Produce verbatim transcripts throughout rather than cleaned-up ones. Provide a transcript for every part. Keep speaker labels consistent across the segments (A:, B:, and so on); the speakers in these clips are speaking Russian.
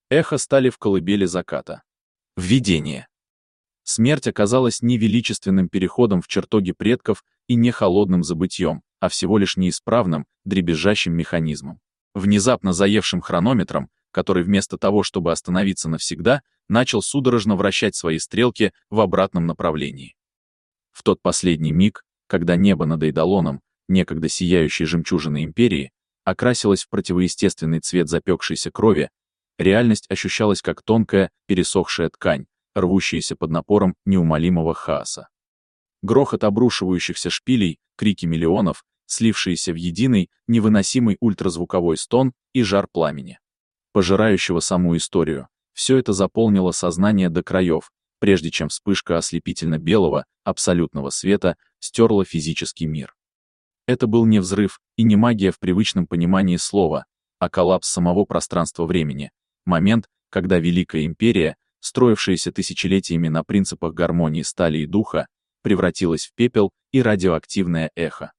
A: Эхо стали в колыбели заката. Введение. Смерть оказалась не величественным переходом в чертоги предков и не холодным забытьем, а всего лишь неисправным, дребезжащим механизмом. Внезапно заевшим хронометром, который вместо того, чтобы остановиться навсегда, начал судорожно вращать свои стрелки в обратном направлении. В тот последний миг, когда небо над Эйдолоном, некогда сияющей жемчужиной империи, окрасилось в противоестественный цвет запекшейся крови, реальность ощущалась как тонкая, пересохшая ткань, рвущаяся под напором неумолимого хаоса. Грохот обрушивающихся шпилей, крики миллионов, слившиеся в единый, невыносимый ультразвуковой стон и жар пламени, пожирающего саму историю, все это заполнило сознание до краев, прежде чем вспышка ослепительно-белого, абсолютного света стерла физический мир. Это был не взрыв и не магия в привычном понимании слова, а коллапс самого пространства-времени, момент, когда Великая Империя, строившаяся тысячелетиями на принципах гармонии стали и духа, превратилась в пепел и радиоактивное эхо.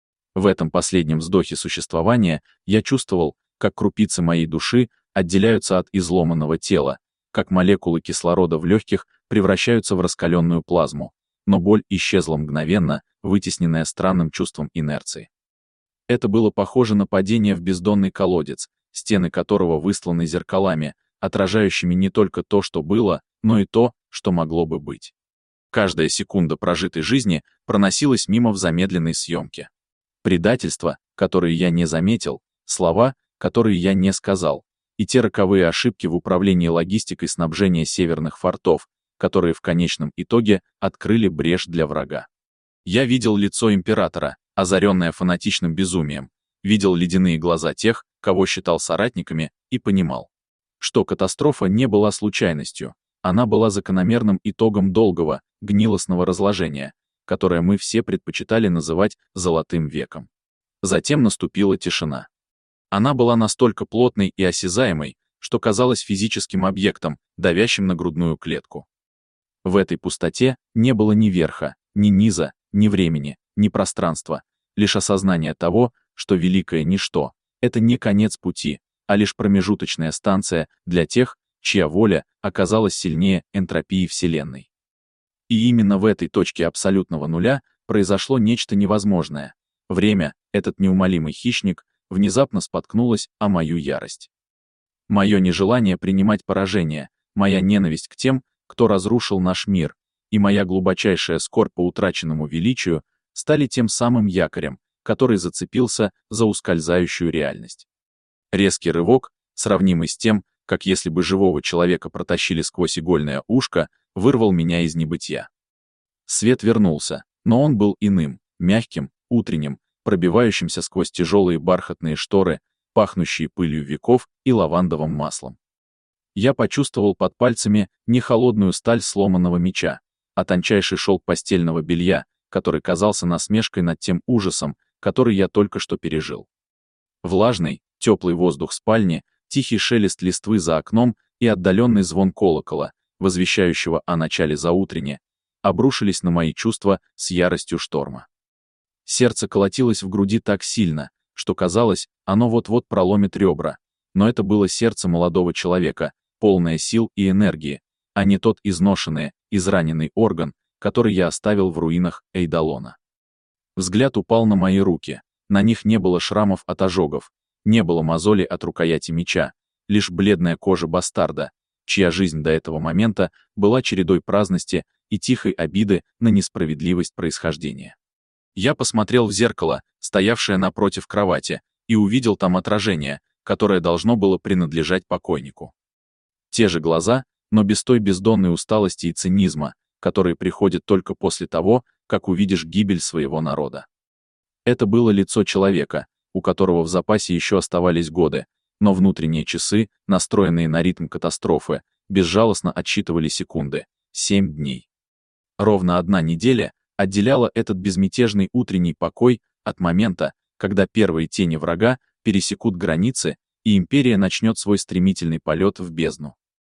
A: В этом последнем вздохе существования я чувствовал, как крупицы моей души отделяются от изломанного тела, как молекулы кислорода в легких превращаются в раскаленную плазму, но боль исчезла мгновенно, вытесненная странным чувством инерции. Это было похоже на падение в бездонный колодец, стены которого высланы зеркалами, отражающими не только то, что было, но и то, что могло бы быть. Каждая секунда прожитой жизни проносилась мимо в замедленной съемке. Предательства, которые я не заметил, слова, которые я не сказал, и те роковые ошибки в управлении логистикой снабжения северных фортов, которые в конечном итоге открыли брешь для врага. Я видел лицо императора, озаренное фанатичным безумием, видел ледяные глаза тех, кого считал соратниками, и понимал, что катастрофа не была случайностью, она была закономерным итогом долгого, гнилостного разложения, которое мы все предпочитали называть «золотым веком». Затем наступила тишина. Она была настолько плотной и осязаемой, что казалась физическим объектом, давящим на грудную клетку. В этой пустоте не было ни верха, ни низа, ни времени, ни пространства, лишь осознание того, что великое ничто — это не конец пути, а лишь промежуточная станция для тех, чья воля оказалась сильнее энтропии Вселенной. И именно в этой точке абсолютного нуля произошло нечто невозможное. Время, этот неумолимый хищник, внезапно споткнулось о мою ярость. Мое нежелание принимать поражение, моя ненависть к тем, кто разрушил наш мир, и моя глубочайшая скорбь по утраченному величию стали тем самым якорем, который зацепился за ускользающую реальность. Резкий рывок, сравнимый с тем, как если бы живого человека протащили сквозь игольное ушко, вырвал меня из небытия. Свет вернулся, но он был иным, мягким, утренним, пробивающимся сквозь тяжелые бархатные шторы, пахнущие пылью веков и лавандовым маслом. Я почувствовал под пальцами не холодную сталь сломанного меча, а тончайший шелк постельного белья, который казался насмешкой над тем ужасом, который я только что пережил. Влажный, теплый воздух спальни, тихий шелест листвы за окном и отдаленный звон колокола, возвещающего о начале заутренне, обрушились на мои чувства с яростью шторма. Сердце колотилось в груди так сильно, что казалось, оно вот-вот проломит ребра, но это было сердце молодого человека, полное сил и энергии, а не тот изношенный, израненный орган, который я оставил в руинах Эйдолона. Взгляд упал на мои руки, на них не было шрамов от ожогов, не было мозолей от рукояти меча, лишь бледная кожа бастарда, чья жизнь до этого момента была чередой праздности и тихой обиды на несправедливость происхождения. Я посмотрел в зеркало, стоявшее напротив кровати, и увидел там отражение, которое должно было принадлежать покойнику. Те же глаза, но без той бездонной усталости и цинизма, которые приходят только после того, как увидишь гибель своего народа. Это было лицо человека, у которого в запасе еще оставались годы, но внутренние часы, настроенные на ритм катастрофы, безжалостно отсчитывали секунды — семь дней. Ровно одна неделя отделяла этот безмятежный утренний покой от момента, когда первые тени врага пересекут границы, и империя начнет свой стремительный полет в бездну.